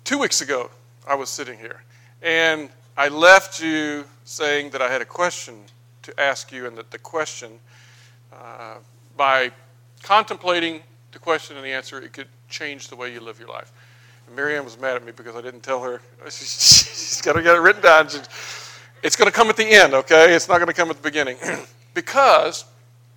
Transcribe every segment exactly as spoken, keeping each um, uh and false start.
Two weeks ago, I was sitting here, and I left you saying that I had a question to ask you, and that the question, uh, by contemplating the question and the answer, it could change the way you live your life. And Marianne was mad at me because I didn't tell her. She's got to get it written down. It's going to come at the end, okay? It's not going to come at the beginning. Because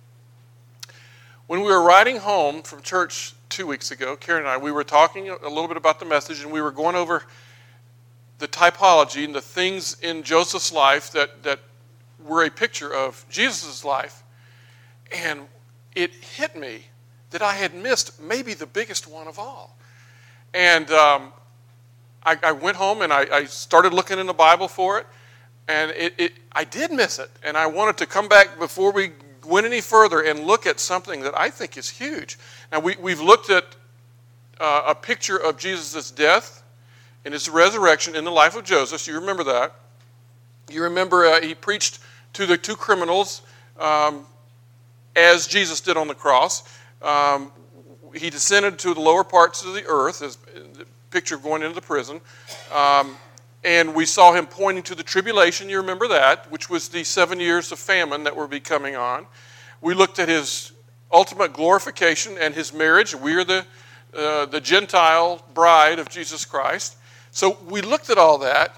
when we were riding home from church two weeks ago, Karen and I, we were talking a little bit about the message, and we were going over the typology and the things in Joseph's life that, that were a picture of Jesus' life. And it hit me that I had missed maybe the biggest one of all. And um, I, I went home and I, I started looking in the Bible for it, and it, it, I did miss it. And I wanted to come back before we went any further and look at something that I think is huge. Now, we, we've looked at uh, a picture of Jesus' death and his resurrection in the life of Joseph. So you remember that. You remember uh, he preached to the two criminals um, as Jesus did on the cross. Um, he descended to the lower parts of the earth, as the picture of going into the prison. Um, and we saw him pointing to the tribulation, you remember that, which was the seven years of famine that were be coming on. We looked at his ultimate glorification and his marriage. We are the, uh, the Gentile bride of Jesus Christ. So we looked at all that,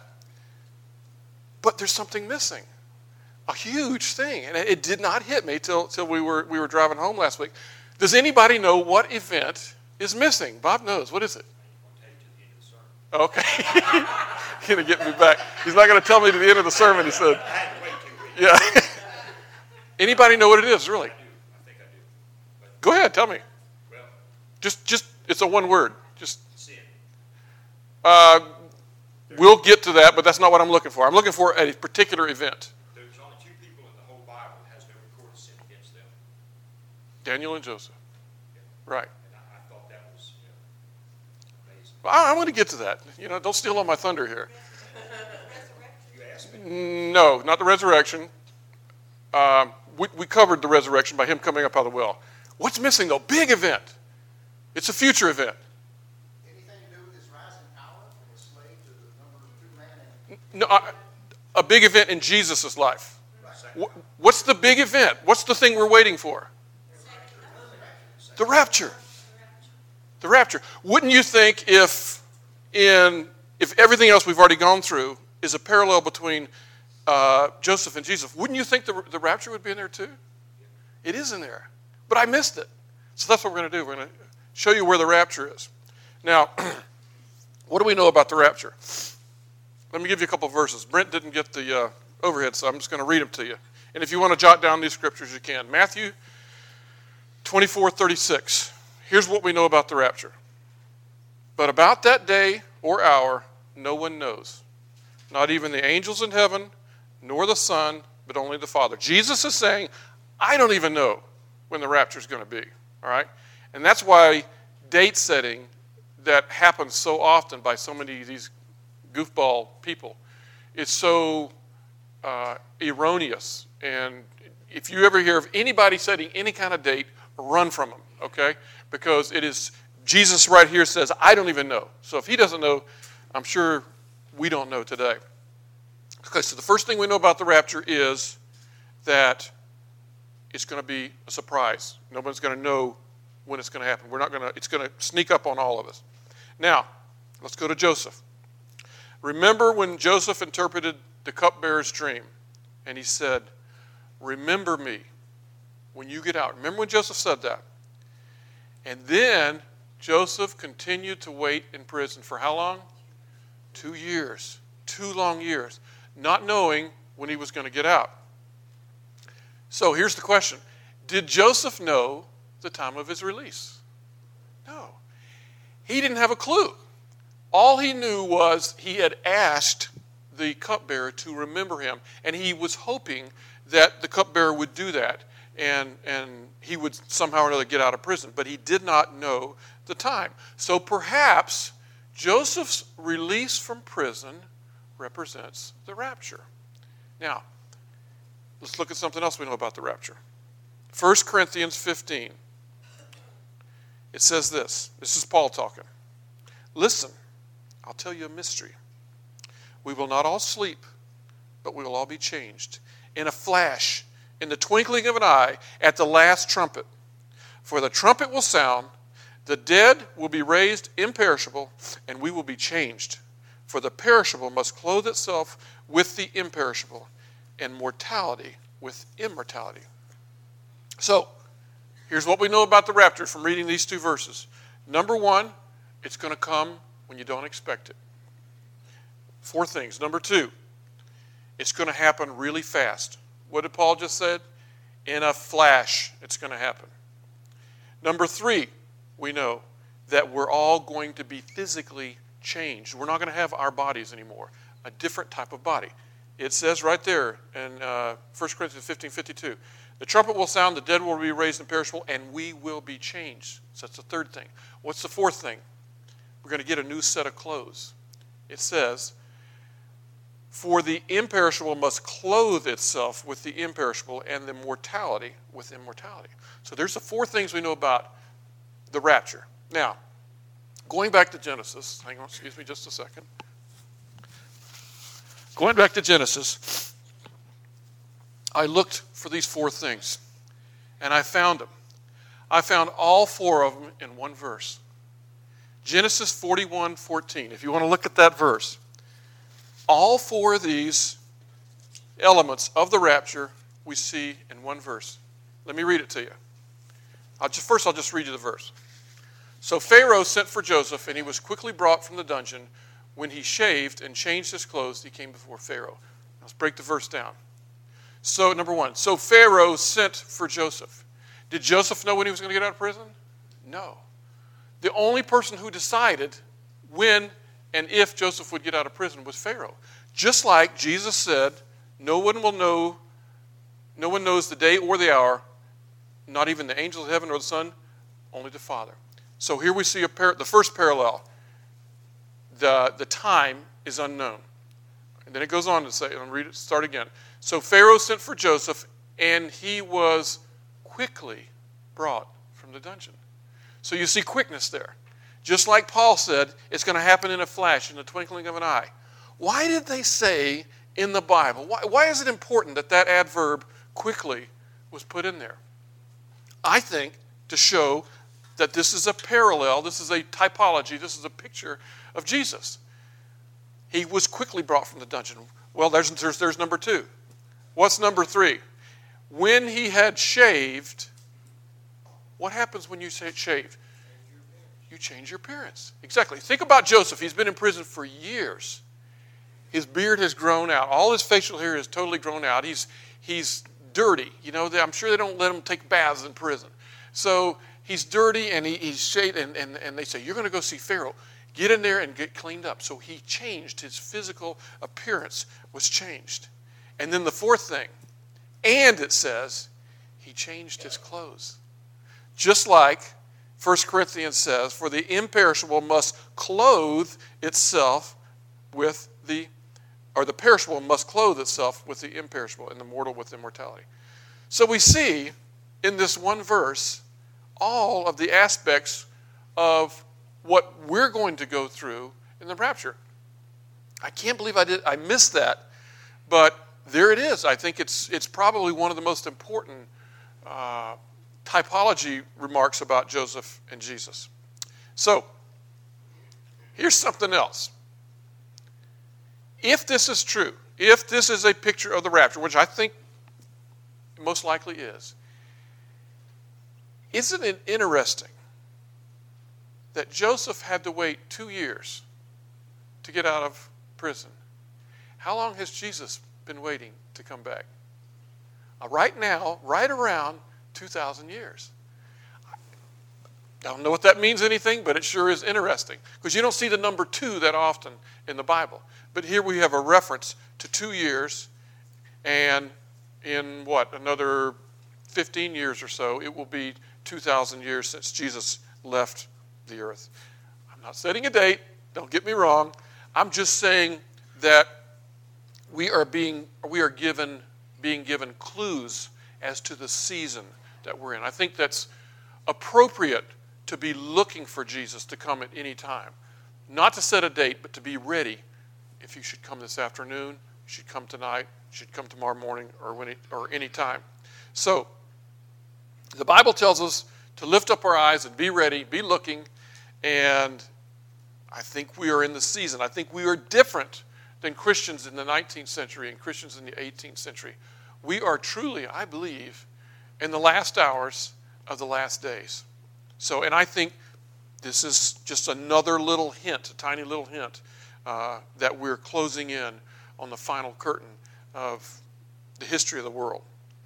but there's something missing. A huge thing. And it did not hit me till, till we were we were driving home last week. Does anybody know what event is missing? Bob knows. What is it? Okay. He's going to get me back. He's not going to tell me to the end of the sermon, he said. Yeah. Anybody know what it is, really? I do. I think I do. But Go ahead, tell me. Well, Just, just it's a one word. Just. sin. Uh, we'll get to that, but that's not what I'm looking for. I'm looking for a particular event. There's only two people in the whole Bible that has no recorded sin against them. Daniel and Joseph. Yeah. Right. And I, I thought that was you know, amazing. Well, I, I'm going to get to that. You know, don't steal all my thunder here. You asked me. No, not the resurrection. Um, we, we covered the resurrection by him coming up out of the well. What's missing, though? Big event. It's a future event. Anything to do with his rise in power from a slave to the number two man? No, I, a big event in Jesus' life. What, what's the big event? What's the thing we're waiting for? The rapture. The rapture. Wouldn't you think if in if everything else we've already gone through is a parallel between uh, Joseph and Jesus, wouldn't you think the, the rapture would be in there too? It is in there. But I missed it. So that's what we're going to do. We're going to show you where the rapture is. Now, what do we know about the rapture? Let me give you a couple of verses. Brent didn't get the uh, overhead, so I'm just going to read them to you. And if you want to jot down these scriptures, you can. Matthew twenty-four thirty-six. Here's what we know about the rapture. But about that day or hour, no one knows. Not even the angels in heaven, nor the Son, but only the Father. Jesus is saying, I don't even know when the rapture is going to be. All right? And that's why date setting that happens so often by so many of these goofball people is so uh, erroneous. And if you ever hear of anybody setting any kind of date, run from them, okay? Because it is, Jesus right here says, I don't even know. So if he doesn't know, I'm sure we don't know today. Okay, so the first thing we know about the rapture is that it's going to be a surprise. Nobody's going to know when it's going to happen. We're not going to, it's going to sneak up on all of us. Now, let's go to Joseph. Remember when Joseph interpreted the cupbearer's dream, and he said, remember me when you get out. Remember when Joseph said that? And then Joseph continued to wait in prison for how long? Two years. Two long years. Not knowing when he was going to get out. So here's the question. Did Joseph know the time of his release? No. He didn't have a clue. All he knew was he had asked the cupbearer to remember him, and he was hoping that the cupbearer would do that, and, and he would somehow or another get out of prison. But he did not know the time. So perhaps Joseph's release from prison represents the rapture. Now, let's look at something else we know about the rapture. First Corinthians fifteen. It says this. This is Paul talking. Listen, I'll tell you a mystery. We will not all sleep, but we will all be changed. In a flash, in the twinkling of an eye, at the last trumpet. For the trumpet will sound, the dead will be raised imperishable, and we will be changed. For the perishable must clothe itself with the imperishable, and mortality with immortality. So, here's what we know about the rapture from reading these two verses. Number one, it's going to come when you don't expect it. Four things. Number two, it's going to happen really fast. What did Paul just say? In a flash, it's going to happen. Number three, we know that we're all going to be physically changed. We're not going to have our bodies anymore, a different type of body. It says right there in uh, First Corinthians fifteen fifty-two, the trumpet will sound, the dead will be raised imperishable, and we will be changed. So that's the third thing. What's the fourth thing? We're going to get a new set of clothes. It says, for the imperishable must clothe itself with the imperishable, and the mortality with immortality. So there's the four things we know about the rapture. Now, going back to Genesis, hang on, excuse me just a second. Going back to Genesis, I looked for these four things, and I found them. I found all four of them in one verse. Genesis forty-one fourteen. If you want to look at that verse, all four of these elements of the rapture we see in one verse. Let me read it to you. I'll just, first, I'll just read you the verse. So Pharaoh sent for Joseph, and he was quickly brought from the dungeon. When he shaved and changed his clothes, he came before Pharaoh. Let's break the verse down. So, number one, so Pharaoh sent for Joseph. Did Joseph know when he was going to get out of prison? No. The only person who decided when and if Joseph would get out of prison was Pharaoh. Just like Jesus said, no one will know, no one knows the day or the hour, not even the angels of heaven or the Son, only the Father. So here we see a par- the first parallel. The, the time is unknown. And then it goes on to say, and I'll read it, start again. So Pharaoh sent for Joseph, and he was quickly brought from the dungeon. So you see quickness there. Just like Paul said, it's going to happen in a flash, in the twinkling of an eye. Why did they say in the Bible, why, why is it important that that adverb quickly was put in there? I think to show that this is a parallel, this is a typology, this is a picture of Jesus. He was quickly brought from the dungeon. Well, there's, there's, there's number two. What's number three? When he had shaved, what happens when you say shave? You change your appearance. Exactly. Think about Joseph. He's been in prison for years. His beard has grown out. All his facial hair is totally grown out. He's, he's dirty. You know, I'm sure they don't let him take baths in prison. So he's dirty, and he, he's shaved, and, and, and they say, you're going to go see Pharaoh. Get in there and get cleaned up. So he changed. His physical appearance was changed. And then the fourth thing, and it says, he changed his clothes. Just like First Corinthians says, for the imperishable must clothe itself with the, or the perishable must clothe itself with the imperishable, and the mortal with immortality. So we see in this one verse all of the aspects of what we're going to go through in the rapture. I can't believe I did I missed that, but there it is. I think it's it's probably one of the most important uh, typology remarks about Joseph and Jesus. So, here's something else. If this is true, if this is a picture of the rapture, which I think it most likely is, isn't it interesting that Joseph had to wait two years to get out of prison? How long has Jesus been waiting to come back? Uh, right now, right around two thousand years. I don't know if that means anything, but it sure is interesting, because you don't see the number two that often in the Bible. But here we have a reference to two years, and in what, another fifteen years or so, it will be two thousand years since Jesus left the earth. I'm not setting a date, don't get me wrong. I'm just saying that we are being we are given being given clues as to the season that we're in. I think that's appropriate to be looking for Jesus to come at any time. not to set a date, but to be ready. If you should come this afternoon, you should come tonight, you should come tomorrow morning, or when it, or any time. So, the Bible tells us to lift up our eyes and be ready, be looking, and I think we are in the season. I think we are different than Christians in the nineteenth century and Christians in the eighteenth century. We are truly, I believe, in the last hours of the last days. So, and I think this is just another little hint, a tiny little hint, uh, that we're closing in on the final curtain of the history of the world.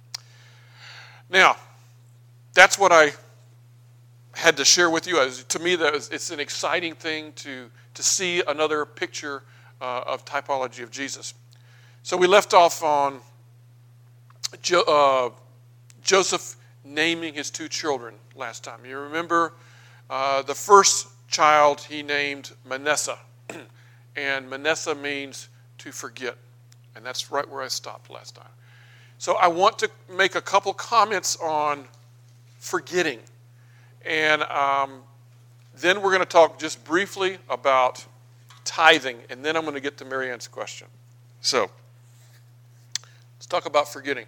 Now, that's what I had to share with you. As, to me, that was, it's an exciting thing to, to see another picture uh, of typology of Jesus. So we left off on jo, uh, Joseph naming his two children last time. You remember uh, the first child he named Manasseh. And Manasseh means to forget. And that's right where I stopped last time. So I want to make a couple comments on forgetting. And um, then we're going to talk just briefly about tithing. And then I'm going to get to Marianne's question. So let's talk about forgetting.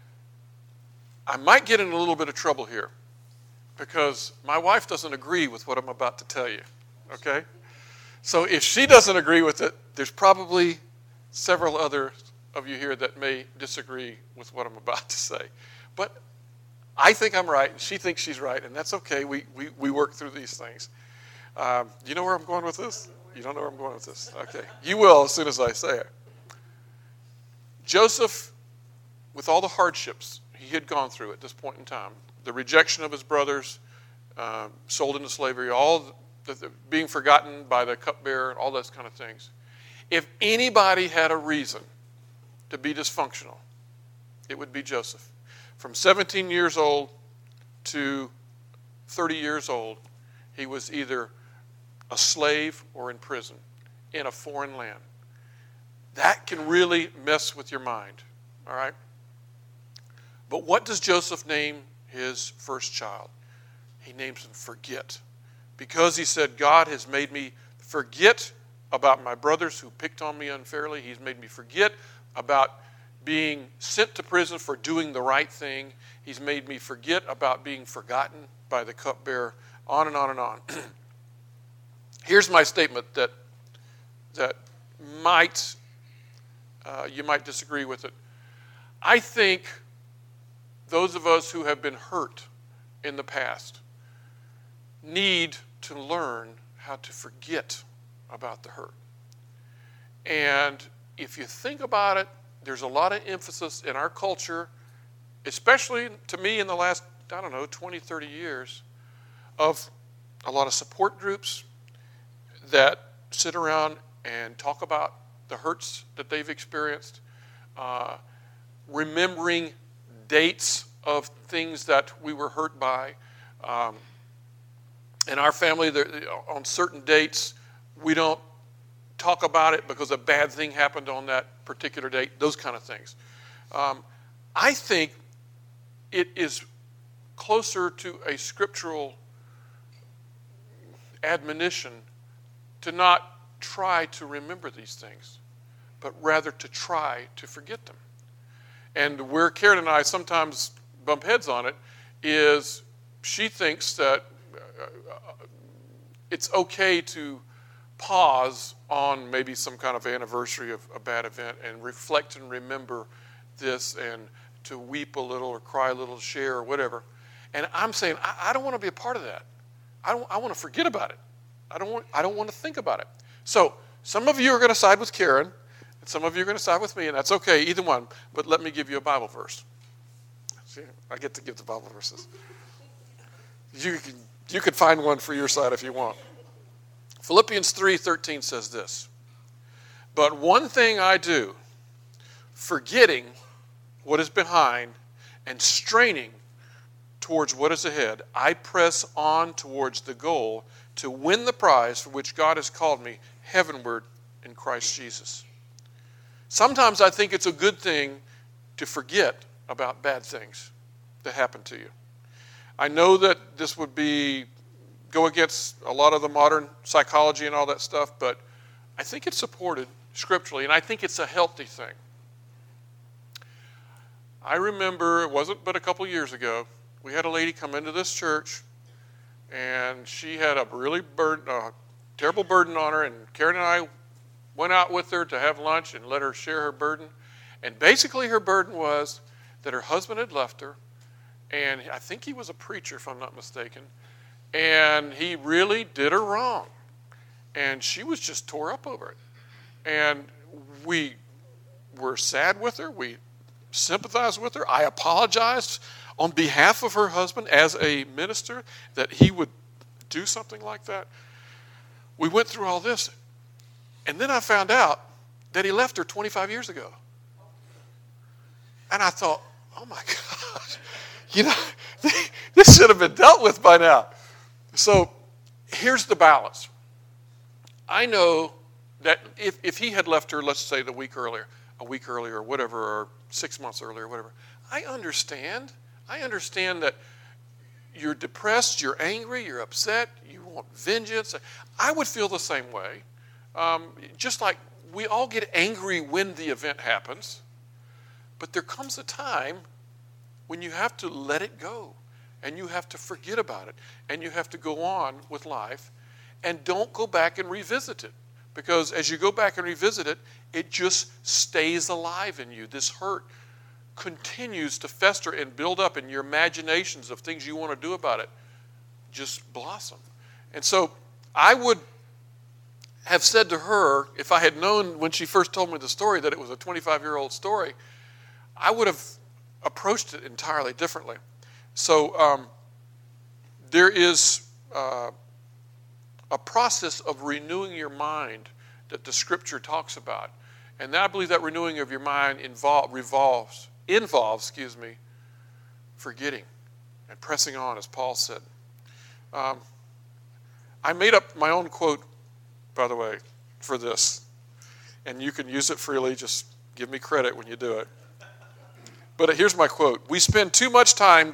I might get in a little bit of trouble here because my wife doesn't agree with what I'm about to tell you. Okay? So if she doesn't agree with it, there's probably several other of you here that may disagree with what I'm about to say. But I think I'm right, and she thinks she's right, and that's okay. We we, we work through these things. Um, you know where I'm going with this? You don't know where I'm going with this? Okay. You will as soon as I say it. Joseph, with all the hardships he had gone through at this point in time, the rejection of his brothers, uh, sold into slavery, all the, the, being forgotten by the cupbearer, all those kind of things. If anybody had a reason to be dysfunctional, it would be Joseph. From seventeen years old to thirty years old, he was either a slave or in prison in a foreign land. That can really mess with your mind, all right? But what does Joseph name his first child? He names him Forget. Because he said, God has made me forget about my brothers who picked on me unfairly. He's made me forget about being sent to prison for doing the right thing. He's made me forget about being forgotten by the cupbearer, on and on and on. Here's my statement that, that might, uh, you might disagree with it. I think those of us who have been hurt in the past need to learn how to forget about the hurt. And if you think about it, there's a lot of emphasis in our culture, especially to me in the last, I don't know, twenty, thirty years, of a lot of support groups that sit around and talk about the hurts that they've experienced, uh, remembering dates of things that we were hurt by. Um, in our family, there, on certain dates, we don't talk about it because a bad thing happened on that particular date, those kind of things. Um, I think it is closer to a scriptural admonition to not try to remember these things, but rather to try to forget them. And where Karen and I sometimes bump heads on it is she thinks that it's okay to pause on maybe some kind of anniversary of a bad event and reflect and remember this and to weep a little or cry a little, share or whatever. And I'm saying, I, I don't want to be a part of that. I don't. I want to forget about it. I don't want. I don't want to think about it. So some of you are going to side with Karen, and some of you are going to side with me, and that's okay, either one. But let me give you a Bible verse. See, I get to give the Bible verses. You can you can find one for your side if you want. Philippians three thirteen says this. But one thing I do, forgetting what is behind and straining towards what is ahead, I press on towards the goal to win the prize for which God has called me heavenward in Christ Jesus. Sometimes I think it's a good thing to forget about bad things that happen to you. I know that this would be go against a lot of the modern psychology and all that stuff, but I think it's supported scripturally, and I think it's a healthy thing. I remember, it wasn't but a couple years ago, we had a lady come into this church, and she had a really burden, a terrible burden on her, and Karen and I went out with her to have lunch and let her share her burden. And basically her burden was that her husband had left her, and I think he was a preacher, if I'm not mistaken, and he really did her wrong. And she was just tore up over it. And we were sad with her. We sympathized with her. I apologized on behalf of her husband as a minister that he would do something like that. We went through all this. And then I found out that he left her twenty-five years ago. And I thought, oh my gosh, you know, this should have been dealt with by now. So here's the balance. I know that if, if he had left her, let's say the week earlier, a week earlier or whatever, or six months earlier or whatever, I understand. I understand that you're depressed, you're angry, you're upset, you want vengeance. I would feel the same way. Um, just like we all get angry when the event happens, but there comes a time when you have to let it go, and you have to forget about it, and you have to go on with life, and don't go back and revisit it. Because as you go back and revisit it, it just stays alive in you. This hurt continues to fester and build up, and your imaginations of things you want to do about it just blossom. And so I would have said to her, if I had known when she first told me the story that it was a twenty-five-year-old story, I would have approached it entirely differently. So um, there is uh, a process of renewing your mind that the Scripture talks about. And I believe that renewing of your mind involve, revolves, involves, excuse me, forgetting and pressing on, as Paul said. Um, I made up my own quote, by the way, for this. And you can use it freely. Just give me credit when you do it. But here's my quote. We spend too much time,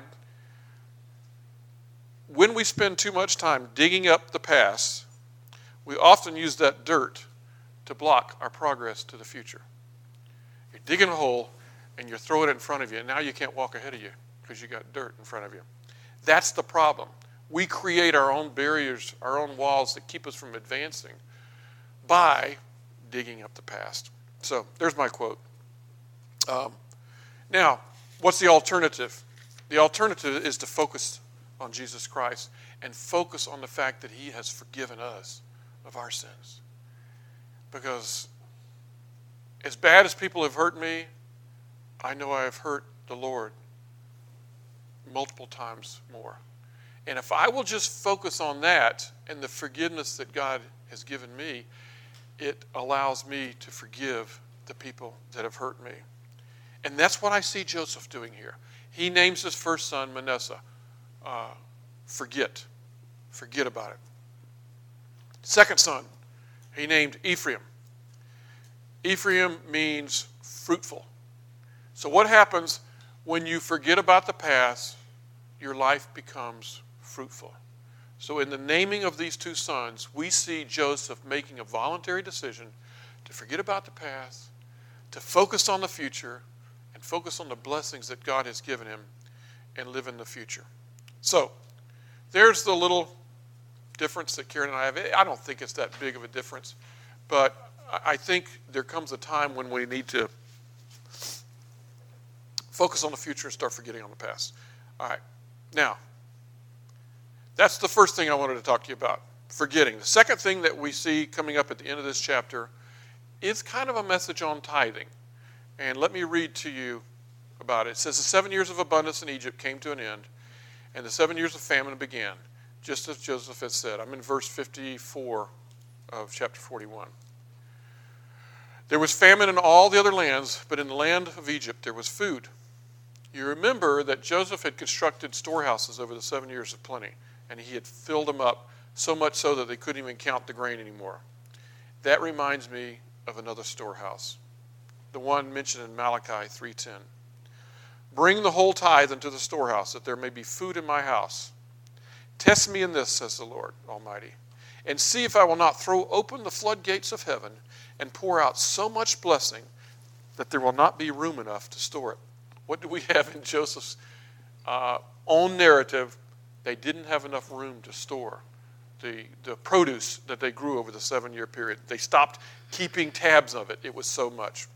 when we spend too much time digging up the past, we often use that dirt to block our progress to the future. You're digging a hole and you're throwing it in front of you, and now you can't walk ahead of you because you got dirt in front of you. That's the problem. We create our own barriers, our own walls that keep us from advancing by digging up the past. So there's my quote. Um, now, what's the alternative? The alternative is to focus on Jesus Christ and focus on the fact that he has forgiven us of our sins. Because as bad as people have hurt me, I know I have hurt the Lord multiple times more. And if I will just focus on that and the forgiveness that God has given me, it allows me to forgive the people that have hurt me. And that's what I see Joseph doing here. He names his first son Manasseh. Uh, forget. Forget about it. Second son, he named Ephraim. Ephraim means fruitful. So what happens when you forget about the past? Your life becomes fruitful. So in the naming of these two sons, we see Joseph making a voluntary decision to forget about the past, to focus on the future, and focus on the blessings that God has given him, and live in the future. So there's the little difference that Karen and I have. I don't think it's that big of a difference, but I think there comes a time when we need to focus on the future and start forgetting on the past. All right. Now, that's the first thing I wanted to talk to you about, forgetting. The second thing that we see coming up at the end of this chapter is kind of a message on tithing. And let me read to you about it. It says, the seven years of abundance in Egypt came to an end, and the seven years of famine began, just as Joseph had said. I'm in verse fifty-four of chapter forty-one. There was famine in all the other lands, but in the land of Egypt there was food. You remember that Joseph had constructed storehouses over the seven years of plenty, and he had filled them up so much so that they couldn't even count the grain anymore. That reminds me of another storehouse, the one mentioned in Malachi three ten. Bring the whole tithe into the storehouse, that there may be food in my house. Test me in this, says the Lord Almighty, and see if I will not throw open the floodgates of heaven and pour out so much blessing that there will not be room enough to store it. What do we have in Joseph's uh, own narrative? They didn't have enough room to store the, the produce that they grew over the seven-year period. They stopped keeping tabs of it. It was so much.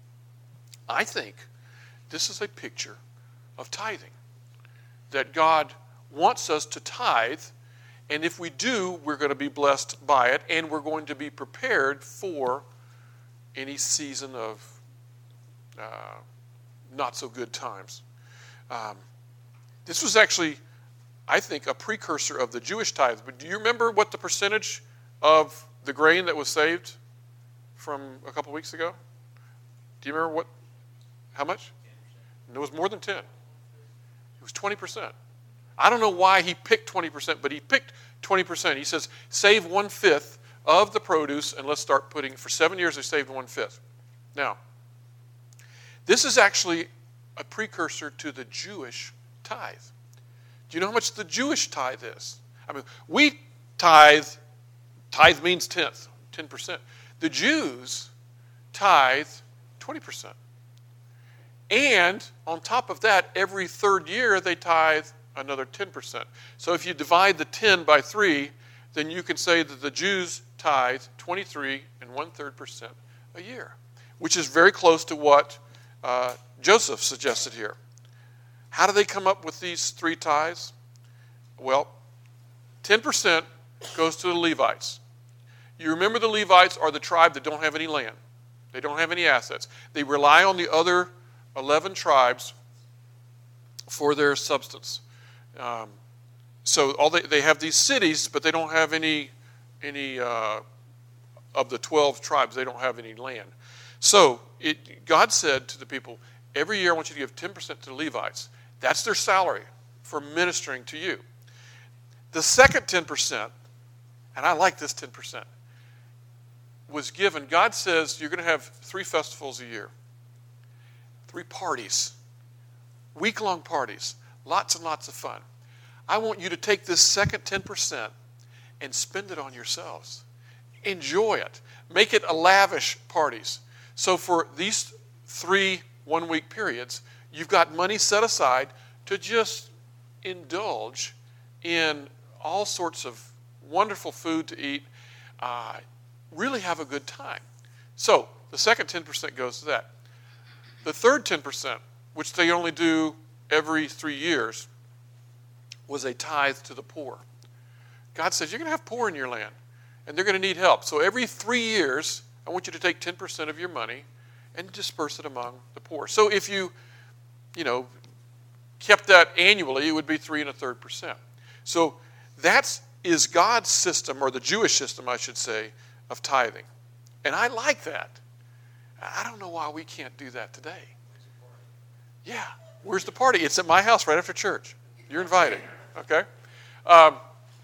I think this is a picture of tithing, that God wants us to tithe, and if we do, we're going to be blessed by it, and we're going to be prepared for any season of uh, not so good times. Um, this was actually, I think, a precursor of the Jewish tithe. But do you remember what the percentage of the grain that was saved from a couple weeks ago? Do you remember what? How much? It was more than ten. It was twenty percent. I don't know why he picked twenty percent, but he picked twenty percent. He says, save one-fifth of the produce, and let's start putting, for seven years they saved one-fifth. Now, this is actually a precursor to the Jewish tithe. Do you know how much the Jewish tithe is? I mean, we tithe, tithe means tenth, ten percent. The Jews tithe twenty percent. And on top of that, every third year they tithe another ten percent. So if you divide the ten by three, then you can say that the Jews tithe twenty-three and one-third percent a year, which is very close to what uh, Joseph suggested here. How do they come up with these three tithes? Well, ten percent goes to the Levites. You remember the Levites are the tribe that don't have any land. They don't have any assets. They rely on the other eleven tribes for their substance. Um, so all they, they have these cities, but they don't have any, any uh, of the twelve tribes. They don't have any land. So it, God said to the people, every year I want you to give ten percent to the Levites. That's their salary for ministering to you. The second ten percent, and I like this ten percent, was given. God says you're going to have three festivals a year. Three parties, week-long parties, lots and lots of fun. I want you to take this second ten percent and spend it on yourselves. Enjoy it. Make it a lavish parties. So for these three one-week periods, you've got money set aside to just indulge in all sorts of wonderful food to eat, uh, really have a good time. So the second ten percent goes to that. The third ten percent, which they only do every three years, was a tithe to the poor. God says, you're going to have poor in your land, and they're going to need help. So every three years, I want you to take ten percent of your money and disperse it among the poor. So if you, you know, kept that annually, it would be three and a third percent. So that is God's system, or the Jewish system, I should say, of tithing. And I like that. I don't know why we can't do that today. Yeah, where's the party? It's at my house right after church. You're invited, okay? Um,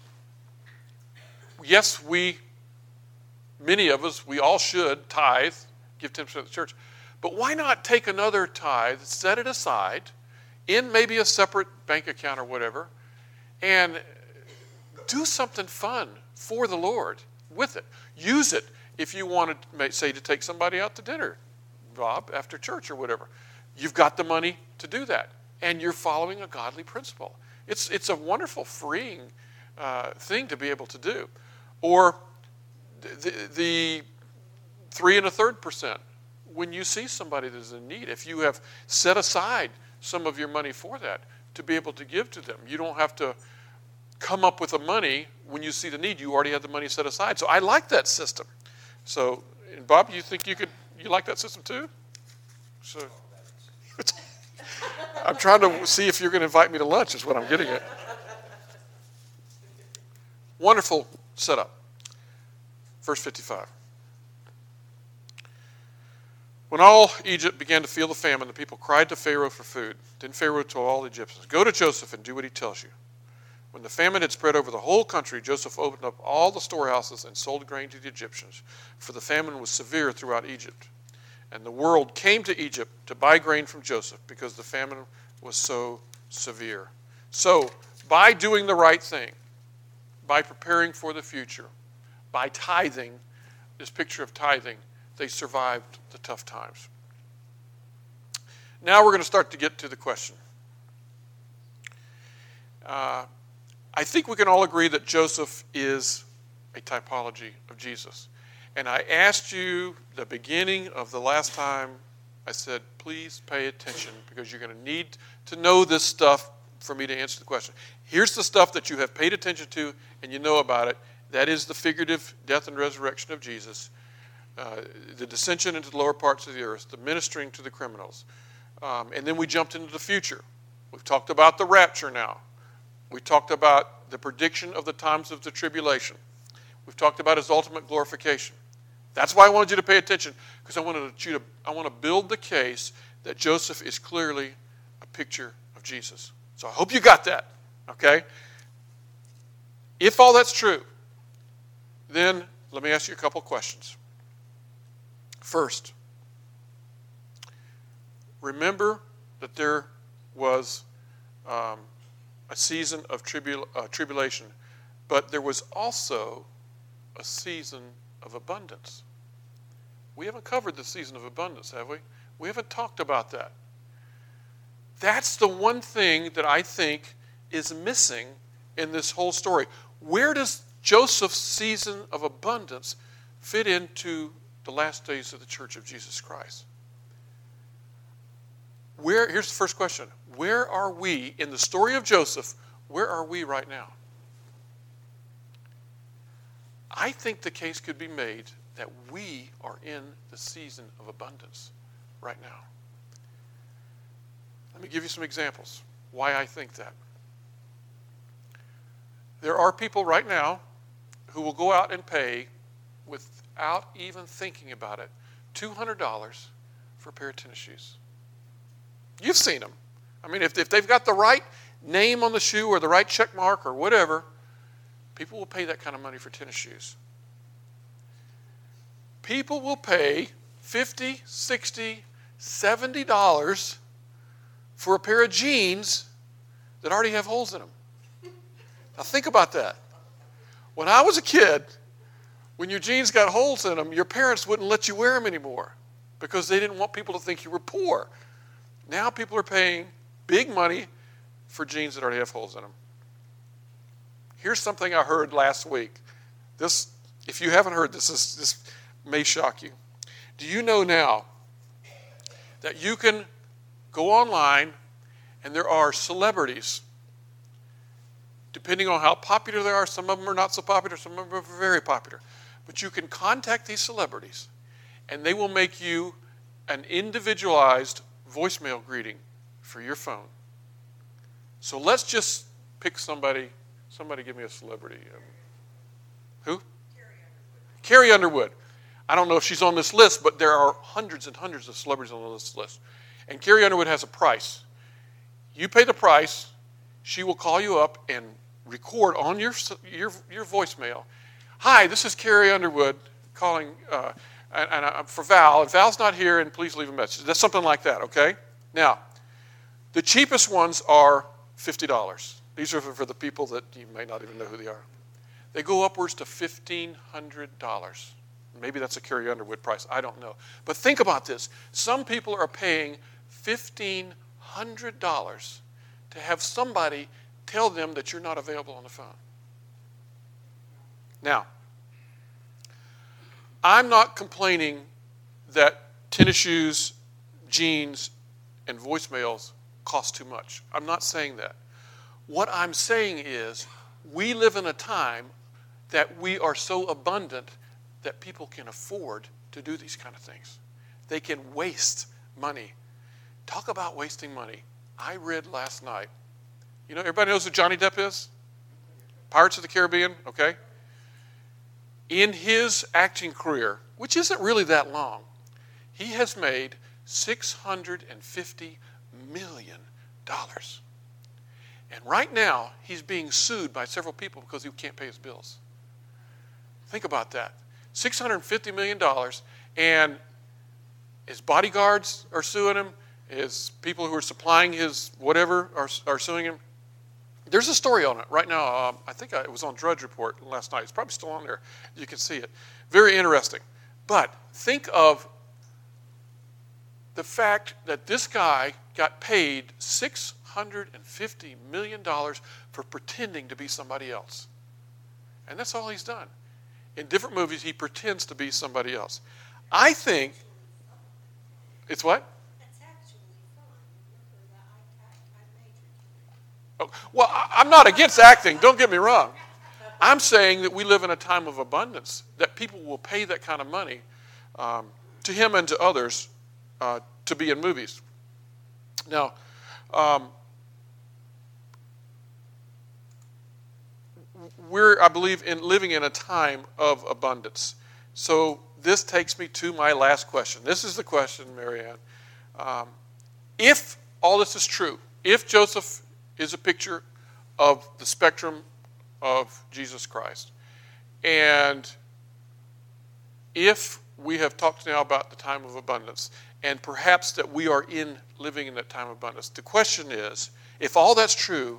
yes, we, many of us, we all should tithe, give ten percent to the church. But why not take another tithe, set it aside, in maybe a separate bank account or whatever, and do something fun for the Lord with it. Use it if you wanted, say, to take somebody out to dinner, Bob, after church or whatever. You've got the money to do that, and you're following a godly principle. It's, it's a wonderful, freeing uh, thing to be able to do. Or the, the three and a third percent, when you see somebody that is in need, if you have set aside some of your money for that, to be able to give to them. You don't have to come up with the money when you see the need. You already have the money set aside. So I like that system. So, and Bob, you think you could, you like that system too? So, I'm trying to see if you're going to invite me to lunch is what I'm getting at. Wonderful setup. Verse fifty-five. When all Egypt began to feel the famine, the people cried to Pharaoh for food. Then Pharaoh told all the Egyptians, go to Joseph and do what he tells you. When the famine had spread over the whole country, Joseph opened up all the storehouses and sold grain to the Egyptians, for the famine was severe throughout Egypt. And the world came to Egypt to buy grain from Joseph because the famine was so severe. So, by doing the right thing, by preparing for the future, by tithing, this picture of tithing, they survived the tough times. Now we're going to start to get to the question. Uh, I think we can all agree that Joseph is a typology of Jesus. And I asked you the beginning of the last time, I said, please pay attention because you're going to need to know this stuff for me to answer the question. Here's the stuff that you have paid attention to and you know about it. That is the figurative death and resurrection of Jesus, uh, the descension into the lower parts of the earth, the ministering to the criminals. Um, and then we jumped into the future. We've talked about the rapture now. We talked about the prediction of the times of the tribulation. We've talked about his ultimate glorification. That's why I wanted you to pay attention, because I wanted you to I want to build the case that Joseph is clearly a picture of Jesus. So I hope you got that, okay? If all that's true, then let me ask you a couple questions. First, remember that there was um, a season of tribul- uh, tribulation, but there was also a season of abundance. We haven't covered the season of abundance, have we? We haven't talked about that. That's the one thing that I think is missing in this whole story. Where does Joseph's season of abundance fit into the last days of the Church of Jesus Christ? Where, here's the first question. Where are we in the story of Joseph? Where are we right now? I think the case could be made that we are in the season of abundance right now. Let me give you some examples why I think that. There are people right now who will go out and pay, without even thinking about it, two hundred dollars for a pair of tennis shoes. You've seen them. I mean, if, if they've got the right name on the shoe or the right check mark or whatever, people will pay that kind of money for tennis shoes. People will pay fifty, sixty, seventy dollars for a pair of jeans that already have holes in them. Now think about that. When I was a kid, when your jeans got holes in them, your parents wouldn't let you wear them anymore because they didn't want people to think you were poor. Now people are paying big money for jeans that already have holes in them. Here's something I heard last week. This, if you haven't heard this, this, this may shock you. Do you know now that you can go online and there are celebrities, depending on how popular they are, some of them are not so popular, some of them are very popular, but you can contact these celebrities and they will make you an individualized voicemail greeting for your phone. So let's just pick somebody. Somebody give me a celebrity. Um, who? Carrie Underwood. Carrie Underwood. I don't know if she's on this list, but there are hundreds and hundreds of celebrities on this list. And Carrie Underwood has a price. You pay the price, she will call you up and record on your your, your voicemail. Hi, this is Carrie Underwood calling uh, and, and I'm for Val. And Val's not here, and please leave a message. That's something like that, okay? Now, the cheapest ones are fifty dollars. These are for the people that you may not even know who they are. They go upwards to fifteen hundred dollars. Maybe that's a Carrie Underwood price. I don't know. But think about this. Some people are paying fifteen hundred dollars to have somebody tell them that you're not available on the phone. Now, I'm not complaining that tennis shoes, jeans, and voicemails cost too much. I'm not saying that. What I'm saying is we live in a time that we are so abundant that people can afford to do these kind of things. They can waste money. Talk about wasting money. I read last night. You know, everybody knows who Johnny Depp is? Pirates of the Caribbean, okay? In his acting career, which isn't really that long, he has made six hundred fifty million dollars. And right now, he's being sued by several people because he can't pay his bills. Think about that. six hundred fifty million dollars, and his bodyguards are suing him, his people who are supplying his whatever are, are suing him. There's a story on it right now. Um, I think I, it was on Drudge Report last night. It's probably still on there. You can see it. Very interesting. But think of the fact that this guy got paid six hundred fifty million dollars for pretending to be somebody else. And that's all he's done. In different movies, he pretends to be somebody else. I think, it's what? That's actually fun. Remember Oh, that I, I, I majored. well, I- I'm not against acting. Don't get me wrong. I'm saying that we live in a time of abundance, that people will pay that kind of money um, to him and to others uh, to be in movies. Now, um, we're, I believe, in living in a time of abundance. So this takes me to my last question. This is the question, Marianne. Um, if all this is true, if Joseph is a picture of the spectrum of Jesus Christ, and if we have talked now about the time of abundance, and perhaps that we are in living in that time of abundance, the question is, if all that's true,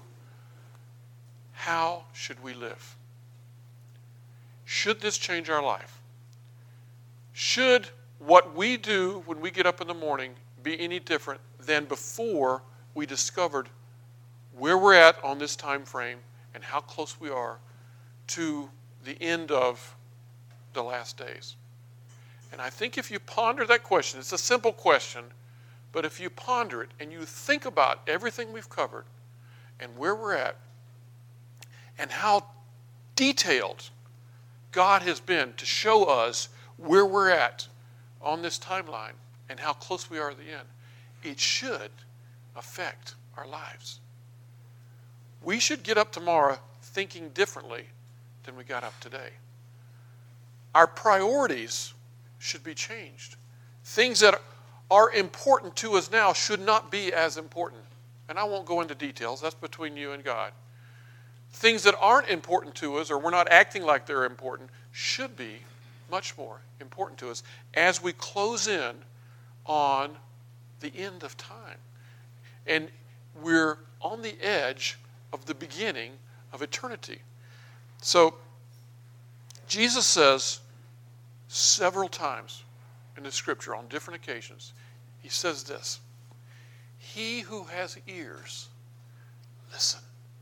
how should we live? Should this change our life? Should what we do when we get up in the morning be any different than before we discovered where we're at on this time frame and how close we are to the end of the last days? And I think if you ponder that question, it's a simple question, but if you ponder it and you think about everything we've covered and where we're at and how detailed God has been to show us where we're at on this timeline and how close we are at the end, it should affect our lives. We should get up tomorrow thinking differently than we got up today. Our priorities should be changed. Things that are important to us now should not be as important. And I won't go into details. That's between you and God. Things that aren't important to us, or we're not acting like they're important, should be much more important to us as we close in on the end of time. And we're on the edge of the beginning of eternity. So, Jesus says several times in the scripture on different occasions, he says this: he who has ears, listen.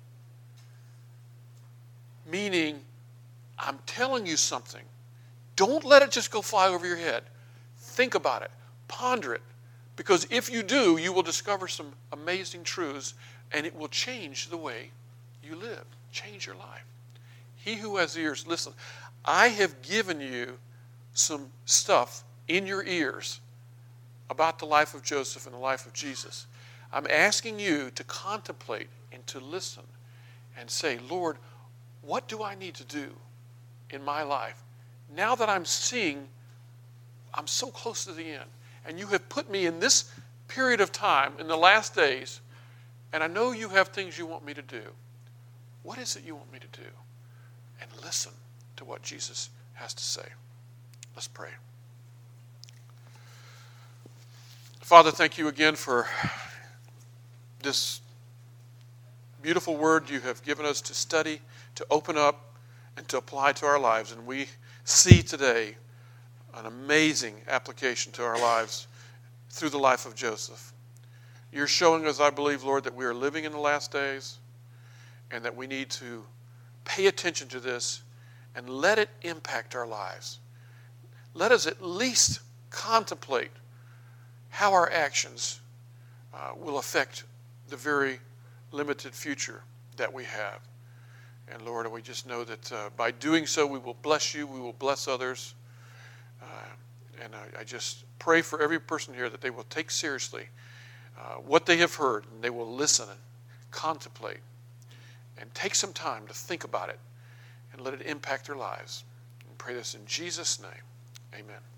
Meaning, I'm telling you something. Don't let it just go fly over your head. Think about it. Ponder it. Because if you do, you will discover some amazing truths, and it will change the way you live, change your life. He who has ears, listen. I have given you some stuff in your ears about the life of Joseph and the life of Jesus. I'm asking you to contemplate and to listen and say, Lord, what do I need to do in my life now that I'm seeing I'm so close to the end, and you have put me in this period of time in the last days, and I know you have things you want me to do. What is it you want me to do? And listen to what Jesus has to say. Let's pray. Father, thank you again for this beautiful word you have given us to study, to open up, and to apply to our lives. And we see today an amazing application to our lives through the life of Joseph. You're showing us, I believe, Lord, that we are living in the last days and that we need to pay attention to this and let it impact our lives. Let us at least contemplate how our actions uh, will affect the very limited future that we have. And Lord, we just know that uh, by doing so, we will bless you, we will bless others. Uh, and I, I just pray for every person here that they will take seriously uh, what they have heard, and they will listen and contemplate and take some time to think about it and let it impact their lives. And pray this in Jesus' name. Amen.